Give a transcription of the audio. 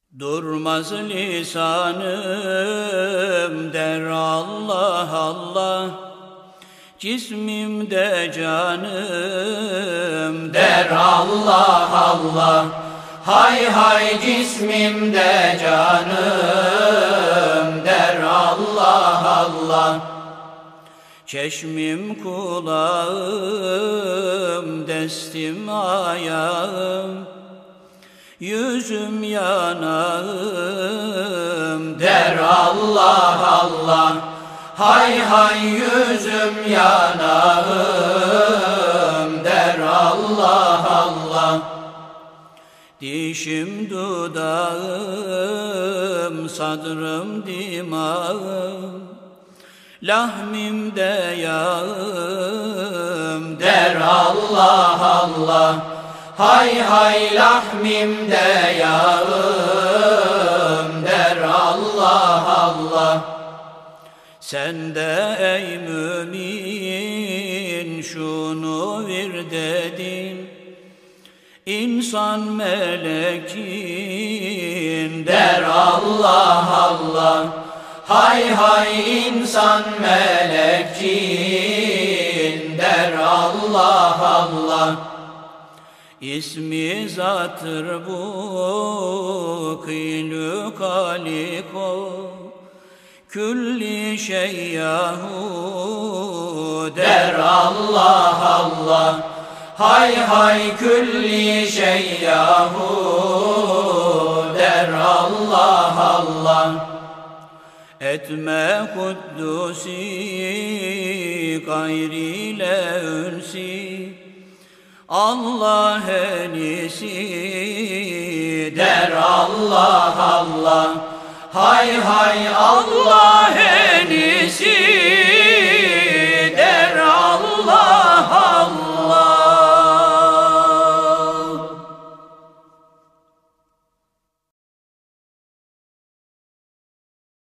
Durmaz lisanım der Allah Allah, cismimde canım der Allah Allah. Hay hay cismimde canım der Allah Allah. Çeşmim kulağım, destim ayağım, yüzüm yanağım der Allah Allah. Hay hay yüzüm yanağım der Allah Allah. Dişim dudağım, sadrım dimağım, lahmimde yağım der Allah Allah. Hay hay lahmimde yağım der Allah Allah. Sen de ey mümin şunu bir dedin, İnsan melek cin der Allah Allah. Hay hay insan melek cin der Allah Allah. İsmi zattır bu kîlü kaliko, külli şey yahu der Allah Allah. Hay hay külli şey yahu der Allah Allah. Etme kuddusi gayriyle ünsi, Allah enisi der Allah Allah. Hay hay Allah